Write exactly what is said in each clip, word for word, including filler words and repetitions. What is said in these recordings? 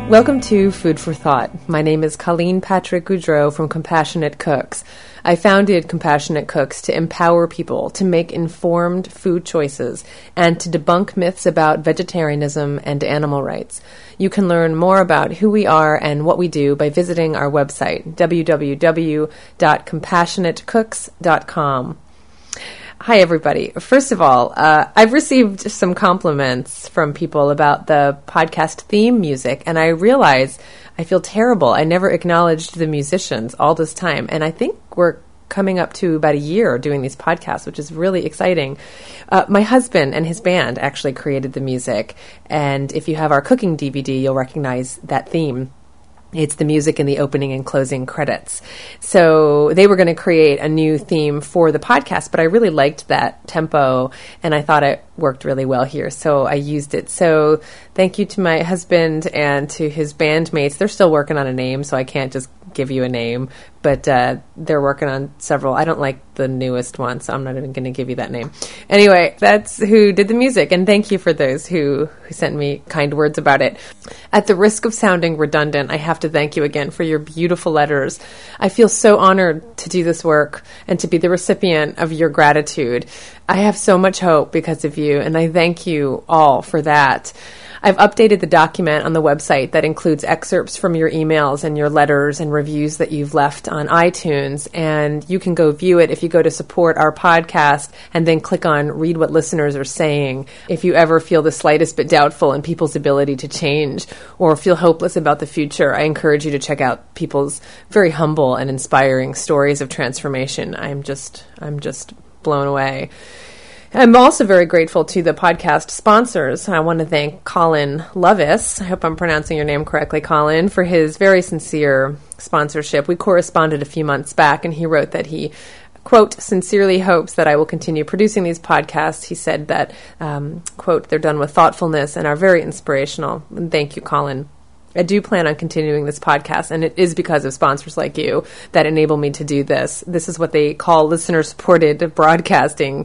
Welcome to Food for Thought. My name is Colleen Patrick Goudreau from Compassionate Cooks. I founded Compassionate Cooks to empower people to make informed food choices and to debunk myths about vegetarianism and animal rights. You can learn more about who we are and what we do by visiting our website, w w w dot compassionate cooks dot com. Hi, everybody. First of all, uh, I've received some compliments from people about the podcast theme music, and I realize I feel terrible. I never acknowledged the musicians all this time, and I think we're coming up to about a year doing these podcasts, which is really exciting. Uh, my husband and his band actually created the music, and if you have our cooking D V D, you'll recognize that theme. It's the music in the opening and closing credits. So they were going to create a new theme for the podcast, but I really liked that tempo, and I thought it worked really well here, so I used it. So thank you to my husband and to his bandmates. They're still working on a name, so I can't just give you a name, but uh, they're working on several. I don't like the newest one, so I'm not even going to give you that name. Anyway, that's who did the music, and thank you for those who, who sent me kind words about it. At the risk of sounding redundant, I have to thank you again for your beautiful letters. I feel so honored to do this work and to be the recipient of your gratitude. I have so much hope because of you, and I thank you all for that. I've updated the document on the website that includes excerpts from your emails and your letters and reviews that you've left on iTunes, and you can go view it if you go to support our podcast and then click on read what listeners are saying. If you ever feel the slightest bit doubtful in people's ability to change or feel hopeless about the future, I encourage you to check out people's very humble and inspiring stories of transformation. I'm just, I'm just blown away. I'm also very grateful to the podcast sponsors. I want to thank Colin Lovis, I hope I'm pronouncing your name correctly, Colin, for his very sincere sponsorship. We corresponded a few months back, and he wrote that he, quote, sincerely hopes that I will continue producing these podcasts. He said that, um, quote, they're done with thoughtfulness and are very inspirational. And thank you, Colin. I do plan on continuing this podcast, and it is because of sponsors like you that enable me to do this. This is what they call listener-supported broadcasting.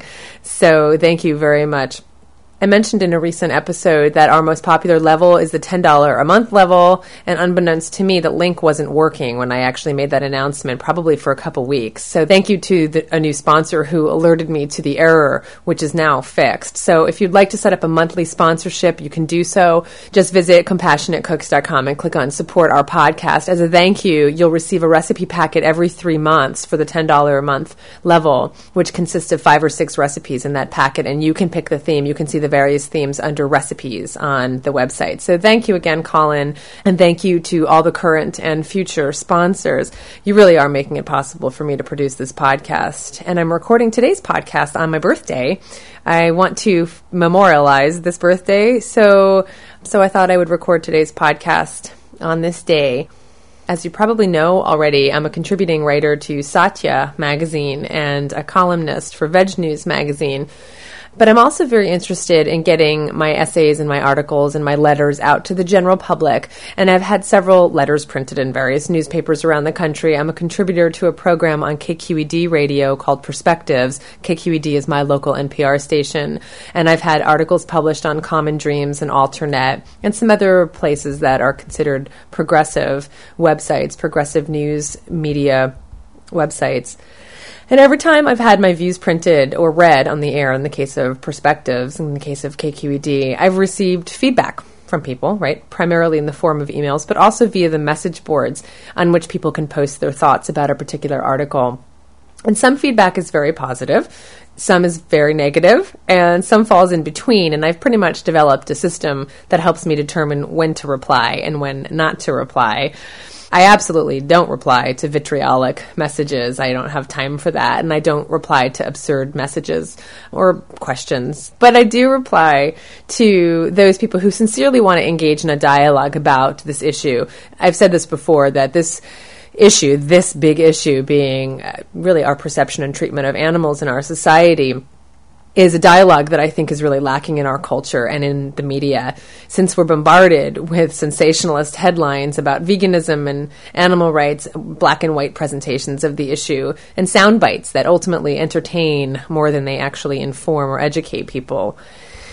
So thank you very much. I mentioned in a recent episode that our most popular level is the ten dollars a month level, and unbeknownst to me, the link wasn't working when I actually made that announcement, probably for a couple weeks. So thank you to the, a new sponsor who alerted me to the error, which is now fixed. So if you'd like to set up a monthly sponsorship, you can do so. Just visit compassionate cooks dot com and click on support our podcast. As a thank you, you'll receive a recipe packet every three months for the ten dollars a month level, which consists of five or six recipes in that packet, and you can pick the theme. You can see the various themes under recipes on the website. So thank you again, Colin, and thank you to all the current and future sponsors. You really are making it possible for me to produce this podcast. And I'm recording today's podcast on my birthday. I want to f- memorialize this birthday, so so I thought I would record today's podcast on this day. As you probably know already, I'm a contributing writer to Satya magazine and a columnist for Veg News magazine. But I'm also very interested in getting my essays and my articles and my letters out to the general public. And I've had several letters printed in various newspapers around the country. I'm a contributor to a program on K Q E D radio called Perspectives. K Q E D is my local N P R station. And I've had articles published on Common Dreams and Alternet and some other places that are considered progressive websites, progressive news media websites. And every time I've had my views printed or read on the air, in the case of Perspectives, in the case of K Q E D, I've received feedback from people, right? Primarily in the form of emails, but also via the message boards on which people can post their thoughts about a particular article. And some feedback is very positive, some is very negative, and some falls in between. And I've pretty much developed a system that helps me determine when to reply and when not to reply. I absolutely don't reply to vitriolic messages. I don't have time for that. And I don't reply to absurd messages or questions. But I do reply to those people who sincerely want to engage in a dialogue about this issue. I've said this before, that this issue, this big issue being really our perception and treatment of animals in our society, is a dialogue that I think is really lacking in our culture and in the media, since we're bombarded with sensationalist headlines about veganism and animal rights, black and white presentations of the issue, and sound bites that ultimately entertain more than they actually inform or educate people.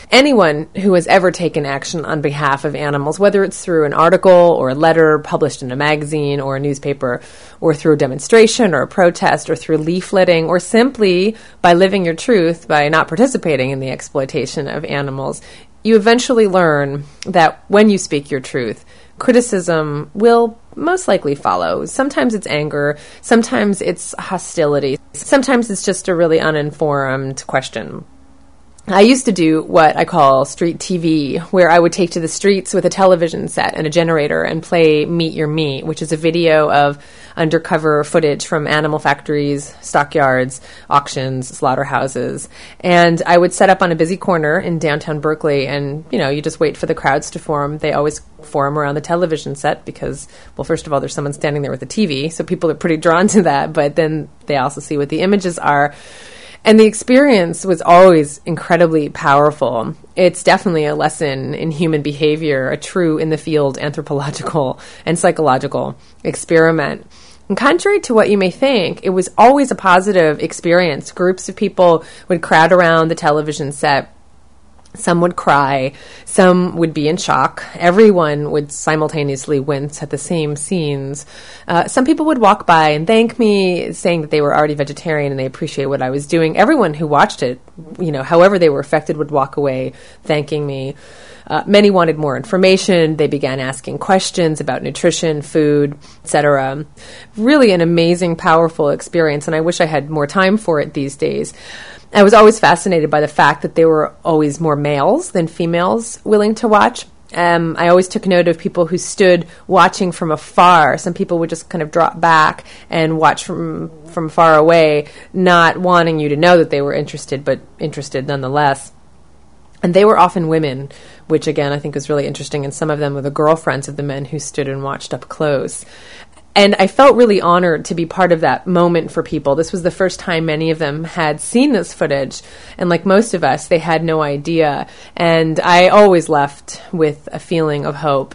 anyone who has ever taken action on behalf of animals, whether it's through an article or a letter published in a magazine or a newspaper, or through a demonstration or a protest, or through leafleting, or simply by living your truth, by not participating in the exploitation of animals, you eventually learn that when you speak your truth, criticism will most likely follow. Sometimes it's anger, sometimes it's hostility, sometimes it's just a really uninformed question. I used to do what I call street T V, where I would take to the streets with a television set and a generator and play Meet Your Meat, which is a video of undercover footage from animal factories, stockyards, auctions, slaughterhouses. And I would set up on a busy corner in downtown Berkeley, and, you know, you just wait for the crowds to form. They always form around the television set because, well, first of all, there's someone standing there with a T V, so people are pretty drawn to that, but then they also see what the images are. And the experience was always incredibly powerful. It's definitely a lesson in human behavior, a true in-the-field anthropological and psychological experiment. And contrary to what you may think, it was always a positive experience. Groups of people would crowd around the television set. Some would cry, some would be in shock. Everyone would simultaneously wince at the same scenes. Uh, some people would walk by and thank me, saying that they were already vegetarian and they appreciate what I was doing. Everyone who watched it, you know, however they were affected, would walk away thanking me. Uh, many wanted more information. They began asking questions about nutrition, food, et cetera. Really an amazing, powerful experience, and I wish I had more time for it these days. I was always fascinated by the fact that there were always more males than females willing to watch. Um, I always took note of people who stood watching from afar. Some people would just kind of drop back and watch from from far away, not wanting you to know that they were interested, but interested nonetheless. And they were often women, which again I think was really interesting, and some of them were the girlfriends of the men who stood and watched up close. And I felt really honored to be part of that moment for people. This was the first time many of them had seen this footage. And like most of us, they had no idea. And I always left with a feeling of hope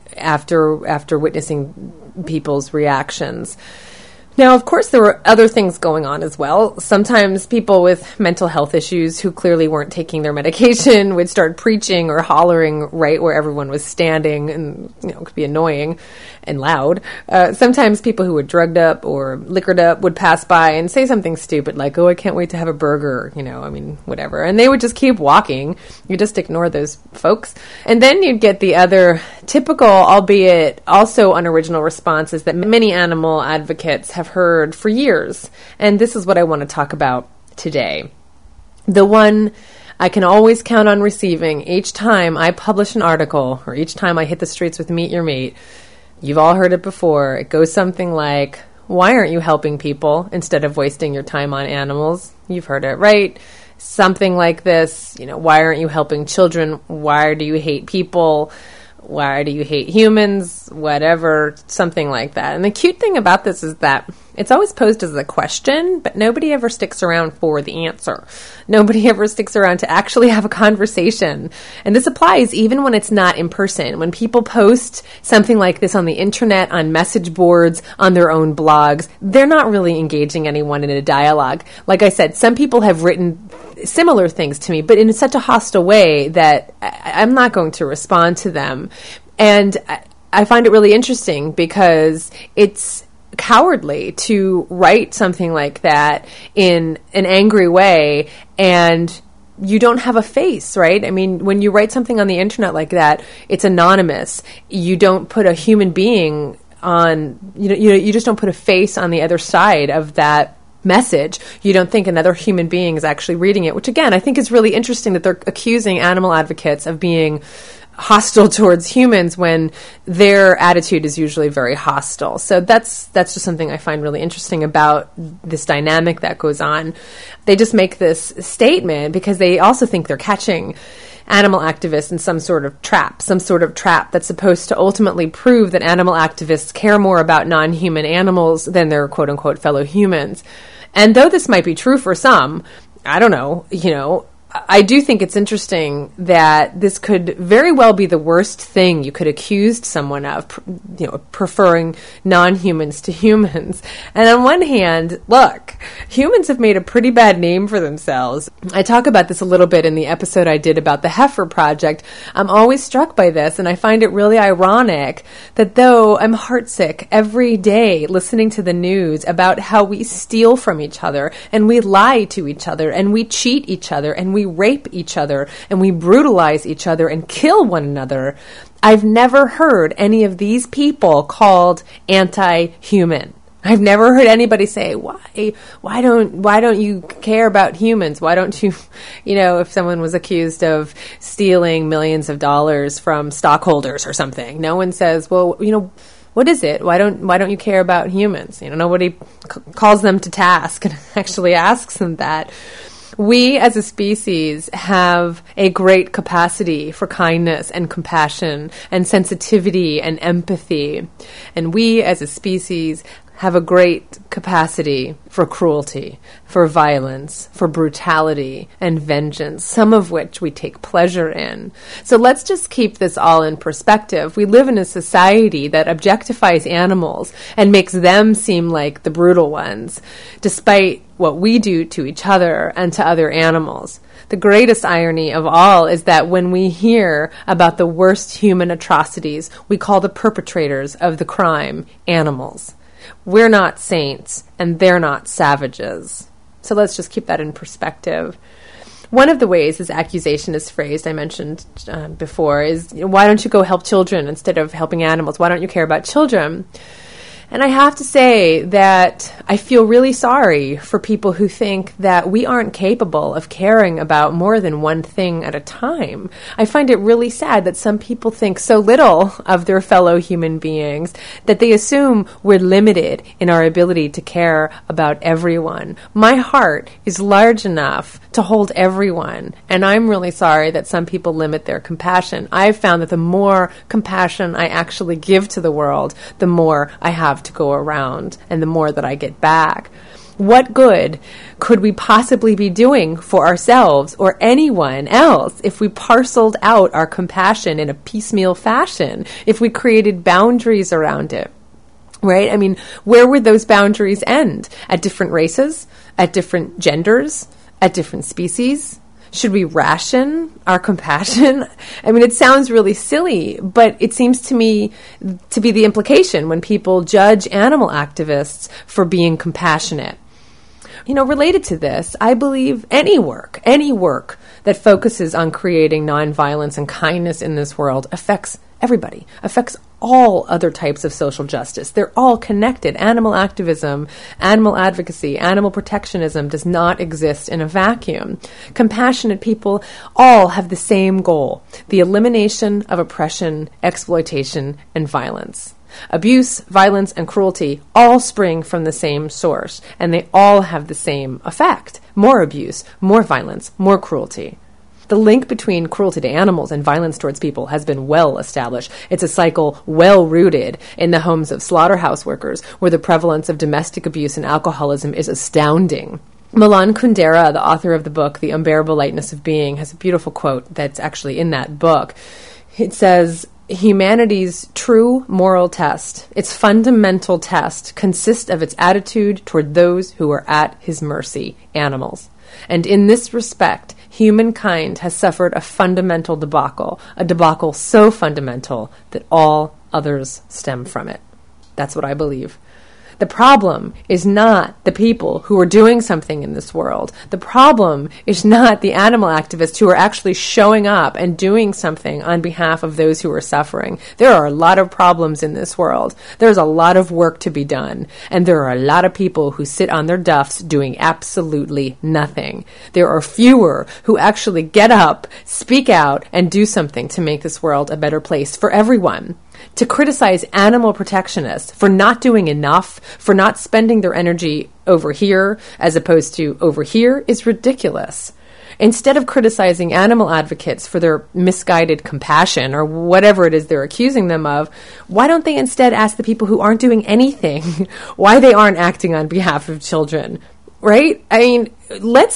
after after witnessing people's reactions. Now, of course, there were other things going on as well. Sometimes people with mental health issues who clearly weren't taking their medication would start preaching or hollering right where everyone was standing, and, you know, it could be annoying and loud. Uh, sometimes people who were drugged up or liquored up would pass by and say something stupid like, oh, I can't wait to have a burger, you know, I mean, whatever. And they would just keep walking. You just ignore those folks. And then you'd get the other typical, albeit also unoriginal responses that many animal advocates have heard for years. And this is what I want to talk about today. The one I can always count on receiving each time I publish an article or each time I hit the streets with Meet Your Meat. You've all heard it before. It goes something like, why aren't you helping people instead of wasting your time on animals? You've heard it, right? Something like this, you know, why aren't you helping children? Why do you hate people? Why do you hate humans? Whatever, something like that. And the cute thing about this is that it's always posed as a question, but nobody ever sticks around for the answer. Nobody ever sticks around to actually have a conversation. And this applies even when it's not in person. When people post something like this on the internet, on message boards, on their own blogs, they're not really engaging anyone in a dialogue. Like I said, some people have written similar things to me, but in such a hostile way that I'm not going to respond to them. And I find it really interesting because it's cowardly to write something like that in an angry way and you don't have a face, right? I mean, when you write something on the internet like that, it's anonymous. You don't put a human being on, you know, you know, you just don't put a face on the other side of that message. You don't think another human being is actually reading it, which again, I think is really interesting that they're accusing animal advocates of being hostile towards humans when their attitude is usually very hostile. So that's that's just something I find really interesting about this dynamic that goes on. They just make this statement because they also think they're catching animal activists in some sort of trap, some sort of trap that's supposed to ultimately prove that animal activists care more about non-human animals than their quote-unquote fellow humans. And though this might be true for some, I don't know, you know, I do think it's interesting that this could very well be the worst thing you could accuse someone of, you know, preferring non-humans to humans. And on one hand, look, humans have made a pretty bad name for themselves. I talk about this a little bit in the episode I did about the Heifer Project. I'm always struck by this, and I find it really ironic that though I'm heartsick every day listening to the news about how we steal from each other, and we lie to each other, and we cheat each other, and we rape each other, and we brutalize each other and kill one another, I've never heard any of these people called anti-human. I've never heard anybody say, why, why don't, why don't you care about humans? Why don't you, you know, if someone was accused of stealing millions of dollars from stockholders or something, no one says, well, you know, what is it? Why don't, why don't you care about humans? You know, nobody c- calls them to task and actually asks them that. We as a species have a great capacity for kindness and compassion and sensitivity and empathy. And we as a species have a great capacity for cruelty, for violence, for brutality and vengeance, some of which we take pleasure in. So let's just keep this all in perspective. We live in a society that objectifies animals and makes them seem like the brutal ones, despite what we do to each other and to other animals. The greatest irony of all is that when we hear about the worst human atrocities, we call the perpetrators of the crime animals. We're not saints, and they're not savages. So let's just keep that in perspective. One of the ways this accusation is phrased, I mentioned uh, before, is, you know, why don't you go help children instead of helping animals? Why don't you care about children? And I have to say that I feel really sorry for people who think that we aren't capable of caring about more than one thing at a time. I find it really sad that some people think so little of their fellow human beings that they assume we're limited in our ability to care about everyone. My heart is large enough to hold everyone, and I'm really sorry that some people limit their compassion. I've found that the more compassion I actually give to the world, the more I have to go around and the more that I get back. What good could we possibly be doing for ourselves or anyone else if we parceled out our compassion in a piecemeal fashion, if we created boundaries around it? Right? I mean, where would those boundaries end? At different races? At different genders? At different species? Should we ration our compassion? I mean, it sounds really silly, but it seems to me to be the implication when people judge animal activists for being compassionate. You know, related to this, I believe any work, any work that focuses on creating nonviolence and kindness in this world affects everybody, affects all other types of social justice. They're all connected. Animal activism, animal advocacy, animal protectionism does not exist in a vacuum. Compassionate people all have the same goal, the elimination of oppression, exploitation, and violence. Abuse, violence, and cruelty all spring from the same source, and they all have the same effect. More abuse, more violence, more cruelty. The link between cruelty to animals and violence towards people has been well established. It's a cycle well rooted in the homes of slaughterhouse workers, where the prevalence of domestic abuse and alcoholism is astounding. Milan Kundera, the author of the book The Unbearable Lightness of Being, has a beautiful quote that's actually in that book. It says, humanity's true moral test, its fundamental test, consists of its attitude toward those who are at his mercy, animals. And in this respect, humankind has suffered a fundamental debacle, a debacle so fundamental that all others stem from it. That's what I believe. The problem is not the people who are doing something in this world. The problem is not the animal activists who are actually showing up and doing something on behalf of those who are suffering. There are a lot of problems in this world. There's a lot of work to be done. And there are a lot of people who sit on their duffs doing absolutely nothing. There are fewer who actually get up, speak out, and do something to make this world a better place for everyone. To criticize animal protectionists for not doing enough, for not spending their energy over here as opposed to over here, is ridiculous. Instead of criticizing animal advocates for their misguided compassion or whatever it is they're accusing them of, why don't they instead ask the people who aren't doing anything why they aren't acting on behalf of children? Right? I mean, let's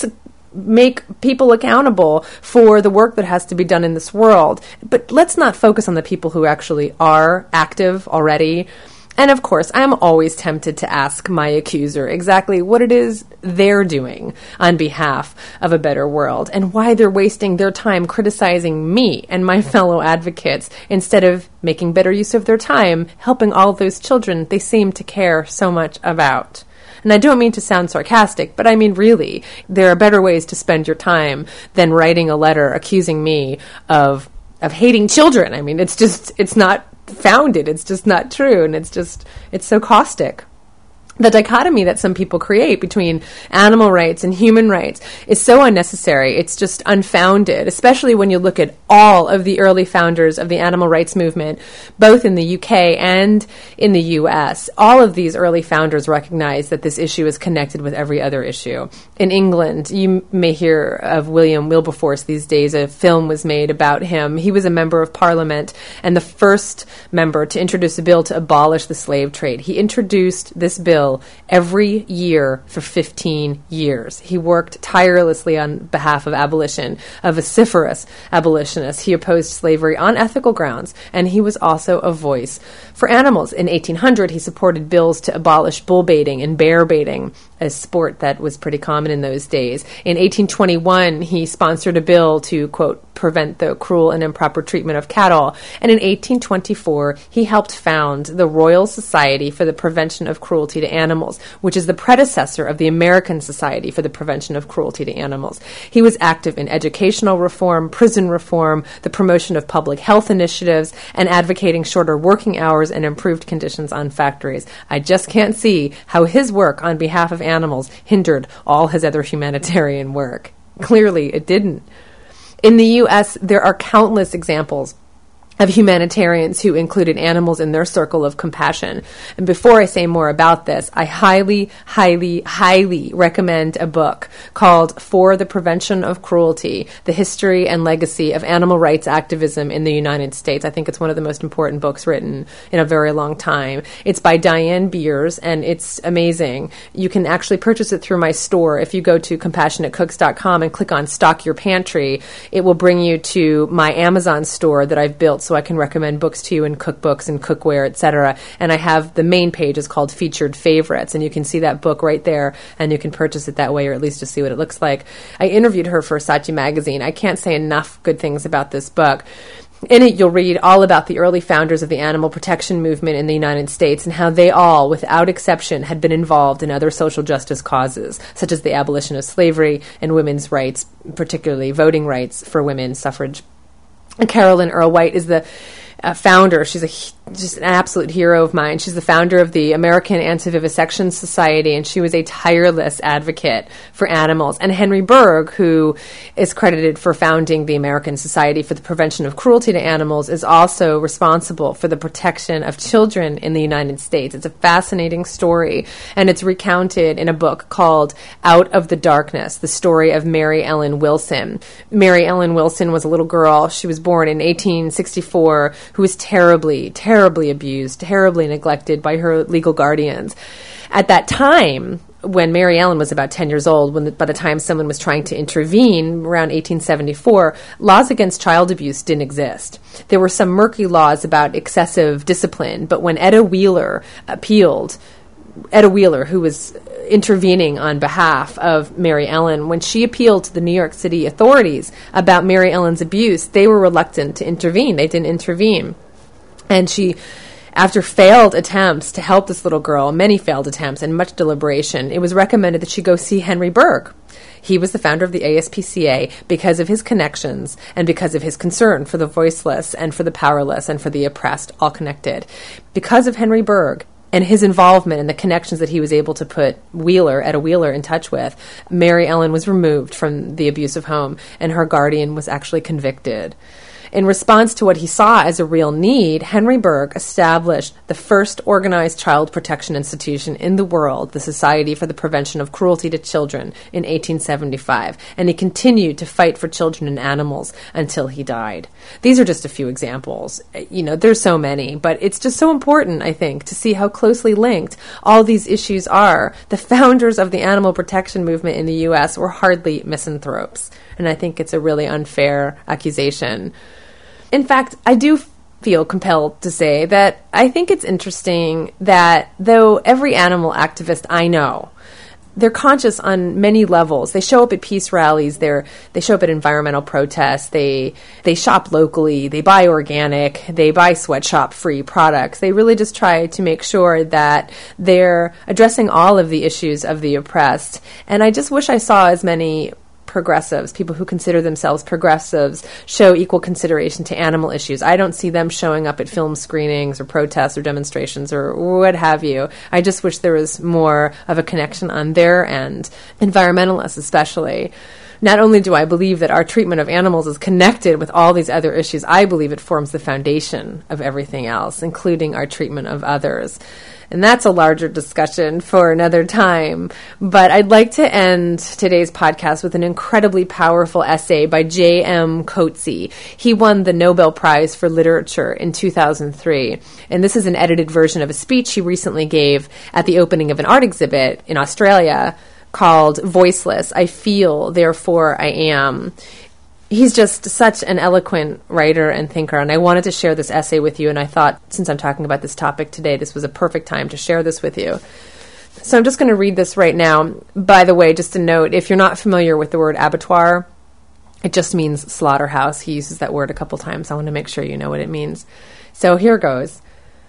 make people accountable for the work that has to be done in this world. But let's not focus on the people who actually are active already. And of course, I'm always tempted to ask my accuser exactly what it is they're doing on behalf of a better world and why they're wasting their time criticizing me and my fellow advocates instead of making better use of their time helping all those children they seem to care so much about. And I don't mean to sound sarcastic, but I mean really, there are better ways to spend your time than writing a letter accusing me of of hating children. I mean, it's just, it's not founded. It's just not true. And it's just, it's so caustic. The dichotomy that some people create between animal rights and human rights is so unnecessary. It's just unfounded, especially when you look at all of the early founders of the animal rights movement, both in the U K and in the U S. All of these early founders recognize that this issue is connected with every other issue. In England, you may hear of William Wilberforce these days. A film was made about him. He was a member of Parliament and the first member to introduce a bill to abolish the slave trade. He introduced this bill every year for fifteen years. He worked tirelessly on behalf of abolition, a vociferous abolitionist. He opposed slavery on ethical grounds, and he was also a voice for animals. In eighteen hundred, he supported bills to abolish bull baiting and bear baiting, a sport that was pretty common in those days. In eighteen twenty-one, he sponsored a bill to, quote, prevent the cruel and improper treatment of cattle. And in eighteen twenty-four, he helped found the Royal Society for the Prevention of Cruelty to Animals, which is the predecessor of the American Society for the Prevention of Cruelty to Animals. He was active in educational reform, prison reform, the promotion of public health initiatives, and advocating shorter working hours and improved conditions on factories. I just can't see how his work on behalf of animals hindered all his other humanitarian work. Clearly, it didn't. In the U S, there are countless examples of humanitarians who included animals in their circle of compassion. And before I say more about this, I highly, highly, highly recommend a book called For the Prevention of Cruelty, The History and Legacy of Animal Rights Activism in the United States. I think it's one of the most important books written in a very long time. It's by Diane Beers, and it's amazing. You can actually purchase it through my store. If you go to compassionate cooks dot com and click on Stock Your Pantry, it will bring you to my Amazon store that I've built so I can recommend books to you and cookbooks and cookware, et cetera. And I have the main page is called Featured Favorites, and you can see that book right there, and you can purchase it that way, or at least just see what it looks like. I interviewed her for Saatchi Magazine. I can't say enough good things about this book. In it, you'll read all about the early founders of the animal protection movement in the United States and how they all, without exception, had been involved in other social justice causes, such as the abolition of slavery and women's rights, particularly voting rights for women, suffrage. Carolyn Earl White is the uh, founder. She's a just an absolute hero of mine. She's the founder of the American Anti-Vivisection Society, and she was a tireless advocate for animals. And Henry Berg, who is credited for founding the American Society for the Prevention of Cruelty to Animals, is also responsible for the protection of children in the United States. It's a fascinating story, and it's recounted in a book called Out of the Darkness, the story of Mary Ellen Wilson. Mary Ellen Wilson was a little girl. She was born in eighteen sixty-four, who was terribly, terribly terribly abused, terribly neglected by her legal guardians. At that time, when Mary Ellen was about ten years old, when the, by the time someone was trying to intervene, around eighteen seventy-four, laws against child abuse didn't exist. There were some murky laws about excessive discipline, but when Etta Wheeler appealed, Etta Wheeler, who was intervening on behalf of Mary Ellen, when she appealed to the New York City authorities about Mary Ellen's abuse, they were reluctant to intervene. They didn't intervene. And she, after failed attempts to help this little girl, many failed attempts and much deliberation, it was recommended that she go see Henry Berg. He was the founder of the A S P C A because of his connections and because of his concern for the voiceless and for the powerless and for the oppressed, all connected. Because of Henry Berg and his involvement and the connections that he was able to put Wheeler, Etta Wheeler, in touch with, Mary Ellen was removed from the abusive home, and her guardian was actually convicted. In response to what he saw as a real need, Henry Bergh established the first organized child protection institution in the world, the Society for the Prevention of Cruelty to Children, in eighteen seventy-five, and he continued to fight for children and animals until he died. These are just a few examples. You know, there's so many, but it's just so important, I think, to see how closely linked all these issues are. The founders of the animal protection movement in the U S were hardly misanthropes, and I think it's a really unfair accusation. In fact, I do feel compelled to say that I think it's interesting that though every animal activist I know, they're conscious on many levels. They show up at peace rallies. They're, they show up at environmental protests. They they shop locally. They buy organic. They buy sweatshop-free products. They really just try to make sure that they're addressing all of the issues of the oppressed. And I just wish I saw as many progressives, people who consider themselves progressives, show equal consideration to animal issues. I don't see them showing up at film screenings or protests or demonstrations or what have you. I just wish there was more of a connection on their end, environmentalists especially. Not only do I believe that our treatment of animals is connected with all these other issues, I believe it forms the foundation of everything else, including our treatment of others. And that's a larger discussion for another time. But I'd like to end today's podcast with an incredibly powerful essay by J M Coetzee. He won the Nobel Prize for Literature in two thousand three. And this is an edited version of a speech he recently gave at the opening of an art exhibit in Australia called Voiceless, I Feel, Therefore I Am. He's just such an eloquent writer and thinker, and I wanted to share this essay with you, and I thought, since I'm talking about this topic today, this was a perfect time to share this with you. So I'm just going to read this right now. By the way, just a note, if you're not familiar with the word abattoir, it just means slaughterhouse. He uses that word a couple times. I want to make sure you know what it means. So here goes.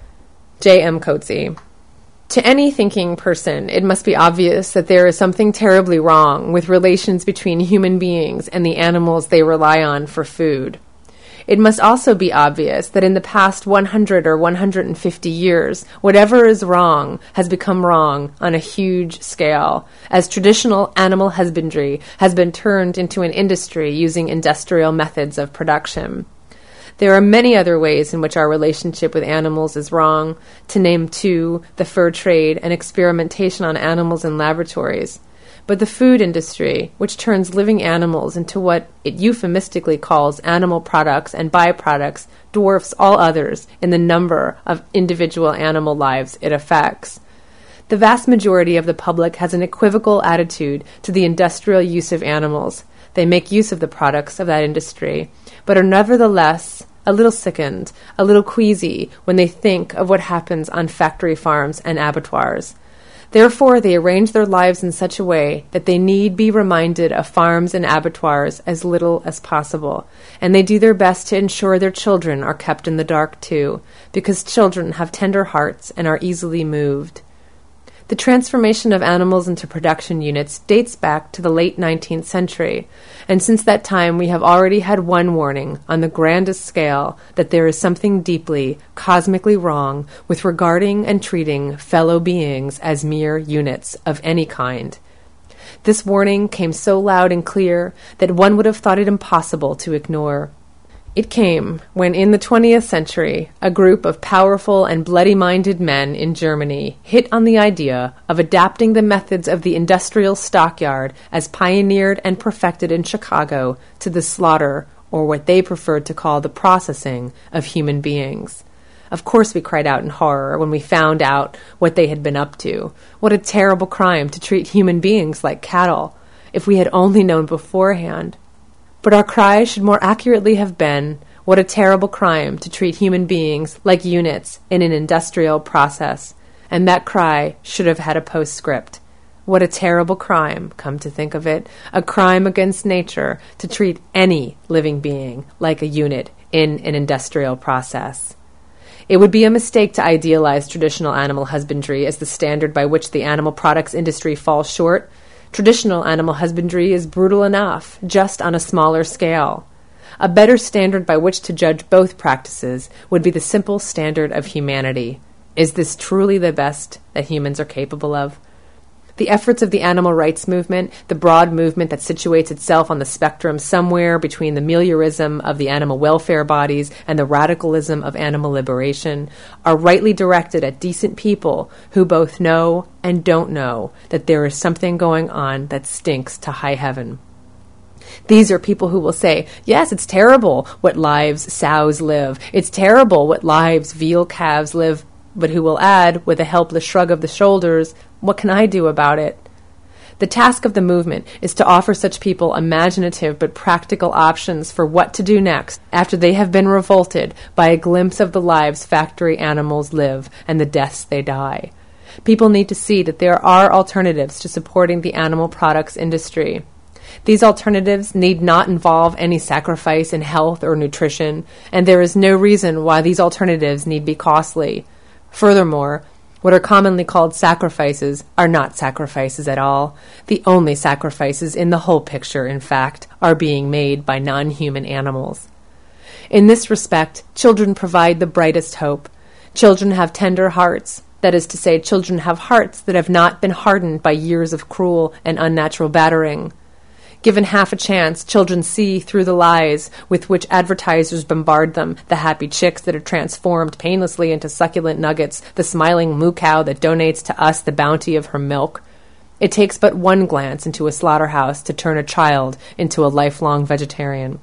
J M Coetzee. To any thinking person, it must be obvious that there is something terribly wrong with relations between human beings and the animals they rely on for food. It must also be obvious that in the past one hundred or one hundred fifty years, whatever is wrong has become wrong on a huge scale, as traditional animal husbandry has been turned into an industry using industrial methods of production. There are many other ways in which our relationship with animals is wrong, to name two, the fur trade and experimentation on animals in laboratories. But the food industry, which turns living animals into what it euphemistically calls animal products and byproducts, dwarfs all others in the number of individual animal lives it affects. The vast majority of the public has an equivocal attitude to the industrial use of animals. They make use of the products of that industry, but are nevertheless a little sickened, a little queasy when they think of what happens on factory farms and abattoirs. Therefore, they arrange their lives in such a way that they need be reminded of farms and abattoirs as little as possible, and they do their best to ensure their children are kept in the dark too, because children have tender hearts and are easily moved. The transformation of animals into production units dates back to the late nineteenth century, and since that time we have already had one warning on the grandest scale that there is something deeply, cosmically wrong with regarding and treating fellow beings as mere units of any kind. This warning came so loud and clear that one would have thought it impossible to ignore. It came when, in the twentieth century, a group of powerful and bloody-minded men in Germany hit on the idea of adapting the methods of the industrial stockyard as pioneered and perfected in Chicago to the slaughter, or what they preferred to call the processing, of human beings. Of course we cried out in horror when we found out what they had been up to. What a terrible crime to treat human beings like cattle. If we had only known beforehand. But our cry should more accurately have been, what a terrible crime to treat human beings like units in an industrial process. And that cry should have had a postscript. What a terrible crime, come to think of it, a crime against nature to treat any living being like a unit in an industrial process. It would be a mistake to idealize traditional animal husbandry as the standard by which the animal products industry falls short. Traditional animal husbandry is brutal enough, just on a smaller scale. A better standard by which to judge both practices would be the simple standard of humanity. Is this truly the best that humans are capable of? The efforts of the animal rights movement, the broad movement that situates itself on the spectrum somewhere between the meliorism of the animal welfare bodies and the radicalism of animal liberation, are rightly directed at decent people who both know and don't know that there is something going on that stinks to high heaven. These are people who will say, yes, it's terrible what lives sows live. It's terrible what lives veal calves live, but who will add, with a helpless shrug of the shoulders, what can I do about it? The task of the movement is to offer such people imaginative but practical options for what to do next after they have been revolted by a glimpse of the lives factory animals live and the deaths they die. People need to see that there are alternatives to supporting the animal products industry. These alternatives need not involve any sacrifice in health or nutrition, and there is no reason why these alternatives need be costly. Furthermore, what are commonly called sacrifices are not sacrifices at all. The only sacrifices in the whole picture, in fact, are being made by non-human animals. In this respect, children provide the brightest hope. Children have tender hearts. That is to say, children have hearts that have not been hardened by years of cruel and unnatural battering. Given half a chance, children see through the lies with which advertisers bombard them, the happy chicks that are transformed painlessly into succulent nuggets, the smiling moo cow that donates to us the bounty of her milk. It takes but one glance into a slaughterhouse to turn a child into a lifelong vegetarian.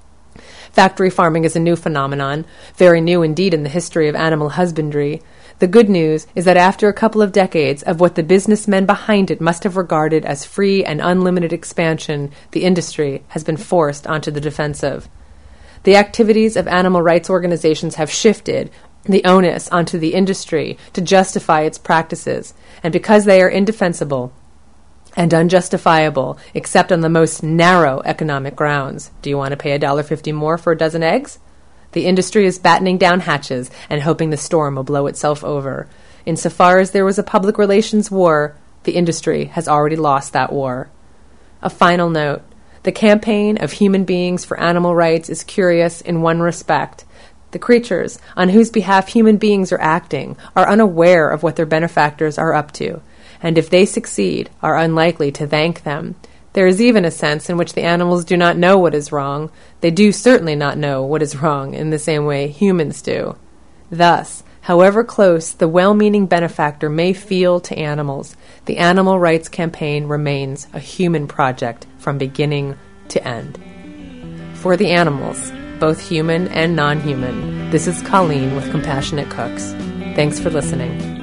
Factory farming is a new phenomenon, very new indeed in the history of animal husbandry. The good news is that after a couple of decades of what the businessmen behind it must have regarded as free and unlimited expansion, the industry has been forced onto the defensive. The activities of animal rights organizations have shifted the onus onto the industry to justify its practices, and because they are indefensible and unjustifiable except on the most narrow economic grounds. Do you want to pay a dollar fifty more for a dozen eggs? The industry is battening down hatches and hoping the storm will blow itself over. Insofar as there was a public relations war, the industry has already lost that war. A final note. The campaign of human beings for animal rights is curious in one respect. The creatures on whose behalf human beings are acting are unaware of what their benefactors are up to, and if they succeed, are unlikely to thank them. There is even a sense in which the animals do not know what is wrong. They do certainly not know what is wrong in the same way humans do. Thus, however close the well-meaning benefactor may feel to animals, the animal rights campaign remains a human project from beginning to end. For the animals, both human and non-human, this is Colleen with Compassionate Cooks. Thanks for listening.